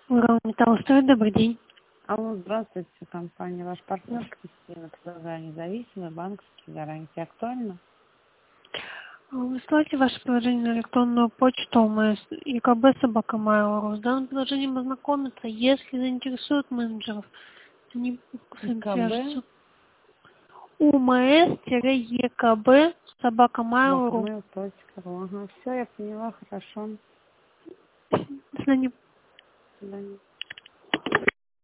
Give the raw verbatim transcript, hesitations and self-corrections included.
Металлстрой, добрый день. Алло, здравствуйте, компания. Ваш партнер Кристина, предлагаю независимые банковские гарантии. Актуально? Высылайте ваше приложение на электронную почту МС ЕКБ собака Mail.ru. С данным приложением ознакомиться. Если заинтересует менеджеров, они с вами свяжутся. ИКБ, умс-екб собака Mail.ru. бакамейл точка ру. Ага, все, я поняла, хорошо. До свидания. До свидания.